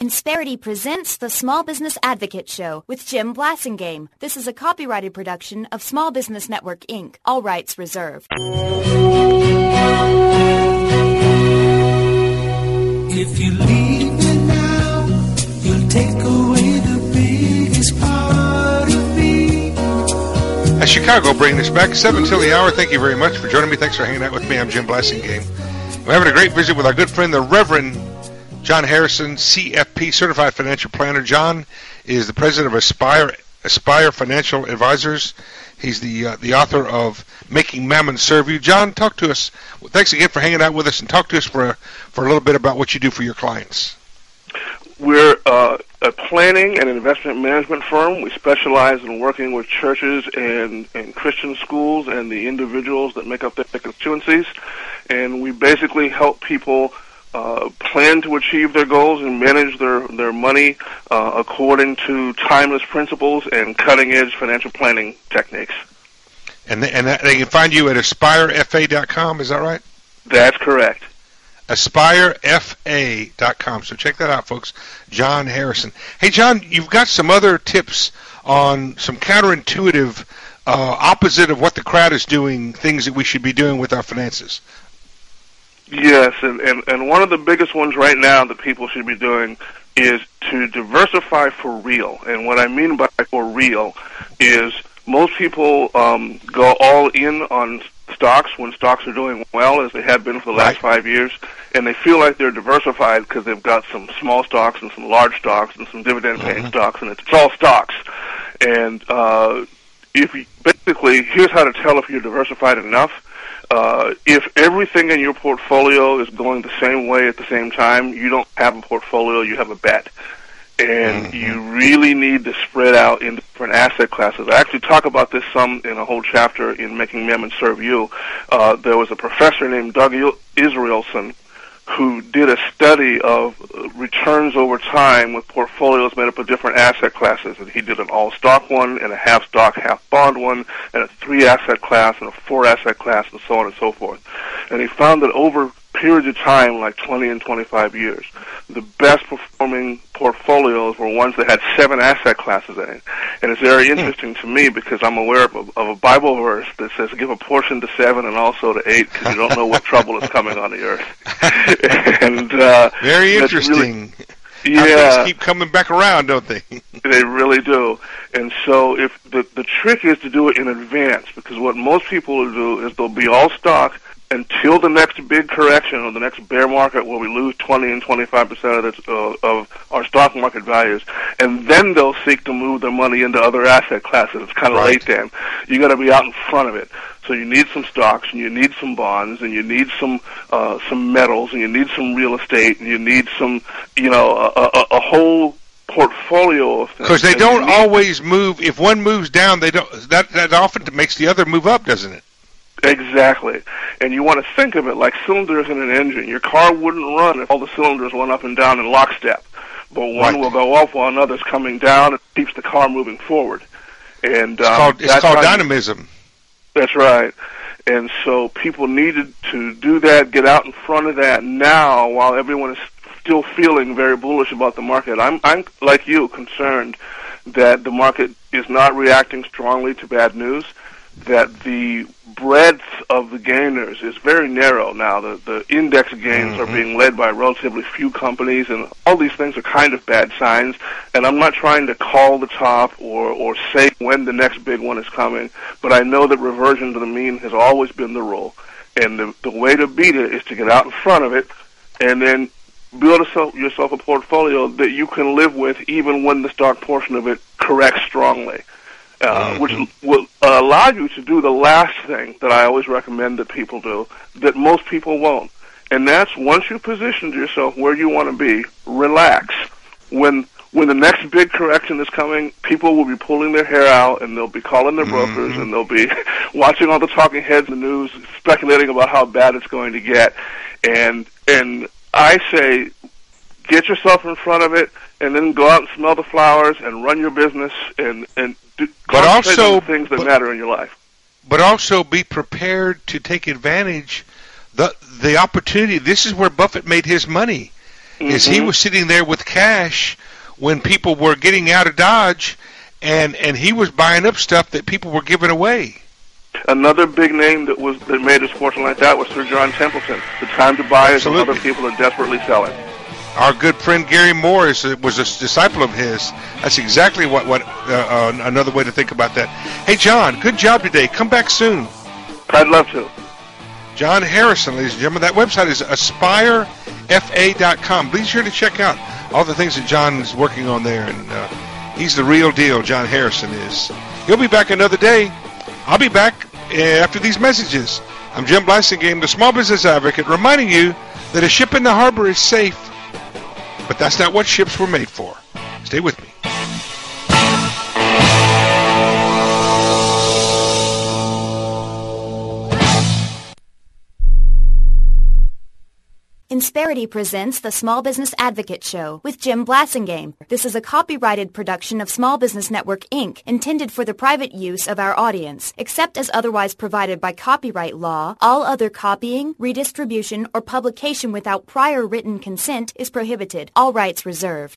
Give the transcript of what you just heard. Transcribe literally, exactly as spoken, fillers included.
Insperity presents the Small Business Advocate Show with Jim Blasingame. This is a copyrighted production of Small Business Network, Incorporated. All rights reserved. If you leave me now, you'll take away the biggest part of me. As Chicago bringing us back, seven till the hour. Thank you very much for joining me. Thanks for hanging out with me. I'm Jim Blasingame. We're having a great visit with our good friend, the Reverend John Harrison, C F P, Certified Financial Planner. John is the president of Aspire Aspire Financial Advisors. He's the uh, the author of Making Mammon Serve You. John, talk to us. Well, thanks again for hanging out with us, and talk to us for for a little bit about what you do for your clients. We're uh, a planning and investment management firm. We specialize in working with churches and, and Christian schools and the individuals that make up their constituencies, and we basically help people Uh, plan to achieve their goals and manage their, their money uh, according to timeless principles and cutting-edge financial planning techniques. And they, and that, they can find you at aspire f a dot com, is that right? That's correct. aspire f a dot com. So check that out, folks. John Harrison. Hey, John, you've got some other tips on some counterintuitive, uh, opposite of what the crowd is doing, things that we should be doing with our finances. Yes, and, and, and one of the biggest ones right now that people should be doing is to diversify for real. And what I mean by for real is most people um, go all in on stocks when stocks are doing well, as they have been for the last right. five years, and they feel like they're diversified because they've got some small stocks and some large stocks and some dividend-paying mm-hmm. stocks, and it's, it's all stocks. And uh, if you, basically, here's how to tell if you're diversified enough. Uh, if everything in your portfolio is going the same way at the same time, you don't have a portfolio, you have a bet. And mm-hmm. you really need to spread out in different asset classes. I actually talk about this some in a whole chapter in Making Mammon Serve You. Uh, there was a professor named Doug Israelson who did a study of returns over time with portfolios made up of different asset classes. And he did an all-stock one, and a half-stock, half-bond one, and a three-asset class, and a four-asset class, and so on and so forth. And he found that over periods of time, like twenty and twenty-five years, the best-performing portfolios were ones that had seven asset classes in it. And it's very interesting to me because I'm aware of a, of a Bible verse that says, give a portion to seven and also to eight because you don't know what trouble is coming on the earth. and uh, Very interesting. Really, How yeah. things keep coming back around, don't they? They really do. And so if the, the trick is to do it in advance, because what most people will do is they'll be all stock until the next big correction or the next bear market where we lose twenty and twenty-five percent of, the, uh, of our stock market values, and then they'll seek to move their money into other asset classes. It's kind of right. late then. You got to be out in front of it. So you need some stocks, and you need some bonds, and you need some uh, some metals, and you need some real estate, and you need some, you know, a, a, a whole portfolio of things. Because they don't always move. If one moves down, they don't. That that often makes the other move up, doesn't it? Exactly. And you want to think of it like cylinders in an engine. Your car wouldn't run if all the cylinders went up and down in lockstep. But one right. will go off while another's coming down. It keeps the car moving forward. And It's um, called, it's called dynamism. That's right. And so people needed to do that, get out in front of that now while everyone is still feeling very bullish about the market. I'm, I'm like you, concerned that the market is not reacting strongly to bad news, that the breadth of the gainers is very narrow now. The, the index gains mm-hmm. are being led by relatively few companies, and all these things are kind of bad signs. And I'm not trying to call the top or, or say when the next big one is coming, but I know that reversion to the mean has always been the rule. And the, the way to beat it is to get out in front of it and then build yourself, yourself a portfolio that you can live with even when the stock portion of it corrects strongly. Uh, mm-hmm. Which will uh, allow you to do the last thing that I always recommend that people do, that most people won't. And that's once you positioned yourself where you want to be, relax. When when the next big correction is coming, people will be pulling their hair out, and they'll be calling their brokers, mm-hmm. and they'll be watching all the talking heads in the news, speculating about how bad it's going to get. And and I say, get yourself in front of it, and then go out and smell the flowers and run your business and and do, but also on the things that but, matter in your life. But also be prepared to take advantage the the opportunity. This is where Buffett made his money. Mm-hmm. is he was sitting there with cash when people were getting out of Dodge, and, and he was buying up stuff that people were giving away. Another big name that was that made his fortune like that was Sir John Templeton. The time to buy is when Absolutely. other people are desperately selling. Our good friend Gary Moore is, was a disciple of his. That's exactly what, what uh, uh, another way to think about that. Hey, John, good job today. Come back soon. I'd love to. John Harrison, ladies and gentlemen. That website is aspire f a dot com. Be sure to check out all the things that John is working on there. And uh, he's the real deal, John Harrison is. He'll be back another day. I'll be back uh, after these messages. I'm Jim Blasingame, the Small Business Advocate, reminding you that a ship in the harbor is safe. But that's not what ships were made for. Stay with me. Insperity presents the Small Business Advocate Show with Jim Blasingame. This is a copyrighted production of Small Business Network, Incorporated, intended for the private use of our audience. Except as otherwise provided by copyright law, all other copying, redistribution, or publication without prior written consent is prohibited. All rights reserved.